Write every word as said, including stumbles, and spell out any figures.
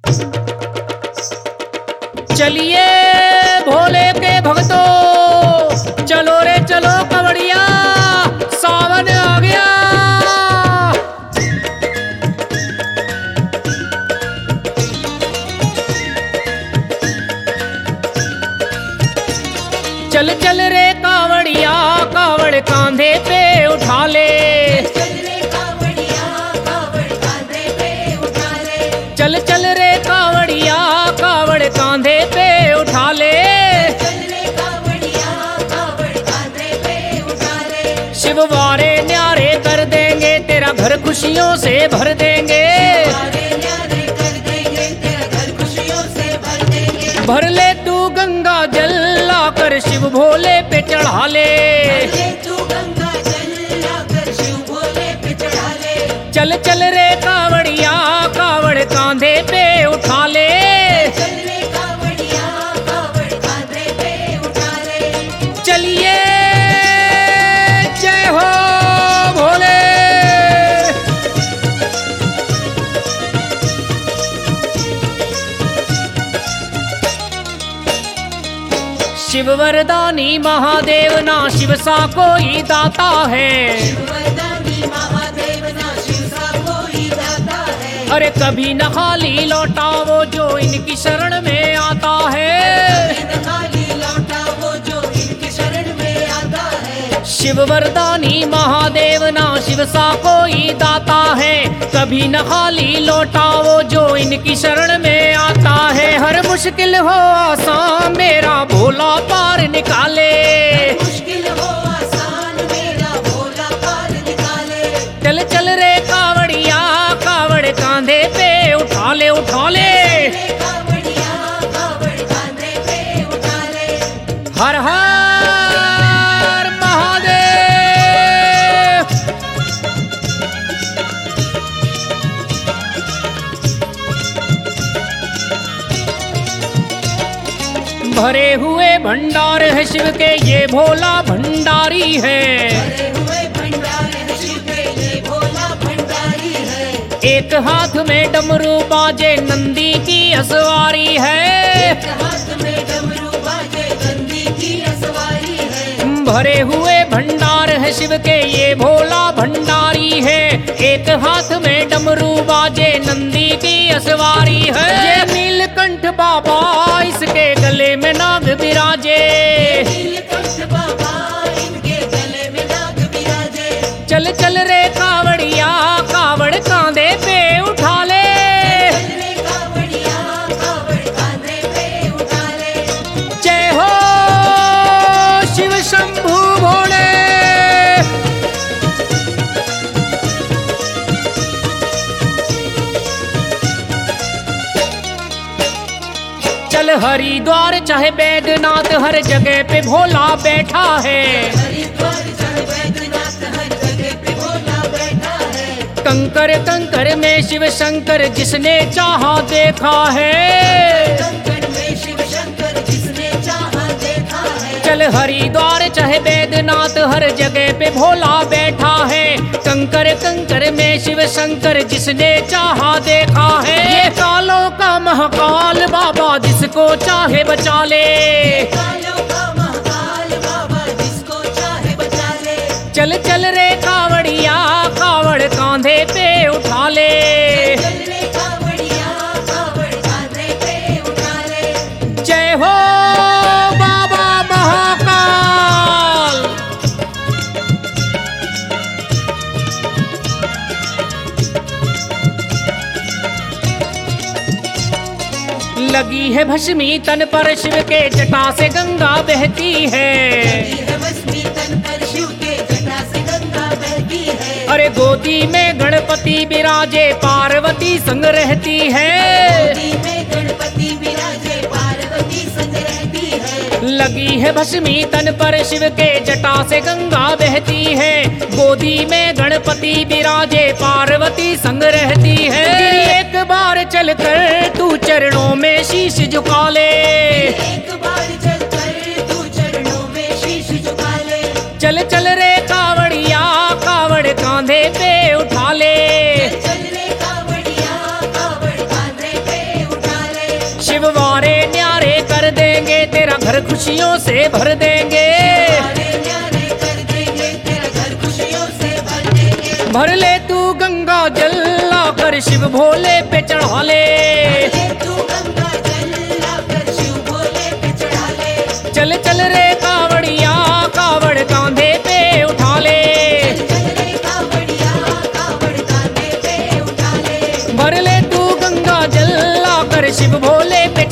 चलिए भोले के भक्तों, चलो रे चलो कवड़िया, सावन आ गया। चल चल रे कावड़िया, कावड़ कांधे पे उठा ले। चल रे कावड़िया, कावड़ कांधे पे उठा ले। चल चल रे कावड़िया, कावड़ कांधे पे उठा ले। चल रे कावड़िया, कावड़ कांधे पे उठा ले। शिव वारे न्यारे कर देंगे, तेरा घर खुशियों से भर देंगे। सारे न्यारे कर देंगे, तेरा घर खुशियों से भर देंगे। भर ले तू गंगा जल, लाकर शिव भोले पे चढ़ा ले। ले तू गंगा जल, लाकर शिव भोले पे चढ़ा ले। चल चल रे कावड़िया, कावड़ कांधे पे उठा ले। चल रे कावड़िया, कावड़ कांधे पे उठा ले। चलिए जय हो भोले। शिव वरदानी महादेव ना शिव सा कोई दाता है। वरदानी महादेव ना शिव सा कोई दाता है। अरे कभी न खाली लौटा वो जो इनकी शरण में आता है। बिन खाली लौटा वो जो इनकी शरण में आता है। शिव वरदानी महादेव ना शिव सा कोई दाता है। कभी न खाली लौटा वो जो इनकी शरण में आता है। हर मुश्किल हो आसान मेरा भोला पार निकाले। मुश्किल हो आसान मेरा भोला पार निकाले। चल चल रे कावड़िया, कावड़ कांधे पे उठा ले उठा ले। रे कावड़िया, कावड़ कांधे पे उठा ले। हर हर महादेव। भरे हुए भंडार है शिव के ये भोला भंडारी है। भरे हुए भंडार है शिव के ये भोला भंडारी है। एक हाथ में डमरू बाजे नंदी की असवारी है। एक हाथ में डमरू बाजे नंदी की असवारी है। भरे हुए भंडार है शिव के ये भोला भंडारी है। एक हाथ में डमरू बाजे नंदी की असवारी है। ये नीलकंठ बाबा इसके गले में नाग विराजे। नीलकंठ बाबा इनके गले में नाग विराजे। चल चल रे कावड़िया, कावड़ कांधे पे उठा ले। चल रे कावड़िया, कावड़ कांधे पे उठा ले। जय हो शिव शंभू भोले। चल हरिद्वार चाहे बैद्यनाथ हर जगह पे भोला बैठा है। हरिद्वार चाहे बैद्यनाथ हर जगह पे भोला बैठा है। कंकर कंकर में शिव शंकर जिसने चाहा देखा है। कंकड़ में शिव शंकर जिसने चाहा देखा है। चल हरिद्वार चाहे बैद्यनाथ हर जगह पे भोला बैठा है। कंकर कंकर में शिव शंकर जिसने चाहा देखा है। ये कालों का महाकाल बाबा जिसको चाहे बचा ले। कालों का महाकाल बाबा जिसको चाहे बचा ले। चल चल रे कावड़िया, कावड़ कांधे पे उठा ले। चल रे कावड़िया, कावड़ कांधे पे उठा ले। जय हो बाबा महाकाल। लगी है भस्मी तन पर शिव के जटा से गंगा बहती है। है भस्मी तन पर शिव के जटा से गंगा बहती है। अरे गोदी में गणपति विराजे पार्वती संग रहती है। गोदी में गणपति विराजे पार्वती संग रहती है। लगी है भस्मी तन पर शिव के जटा से गंगा बहती है। गोदी में गणपति विराजे पार्वती संग रहती है। एक बार चल कर तू चरणों में शीश झुका ले। एक बार चल कर तू चरणों में शीश झुका ले। चल चल रे कावड़िया, कावड़ कांधे पे उठा ले। चल रे कावड़िया, कावड़ कांधे पे उठा शिव वारे न्यारे कर देंगे, तेरा घर खुशियों से भर देंगे। न्यारे न्यारे कर देंगे, तेरा घर खुशियों से भर देंगे। भर ले तू गंगा जल लाकर शिव भोले पे चढ़ा ले। ले तू गंगा जल लाकर शिव भोले पे चढ़ा ले। चल चल रे कावड़िया कावड़ कांधे पे उठा ले। चल रे कावड़िया कावड़ कांधे पे उठा ले। भर ले तू गंगा जल लाकर शिव भोले पे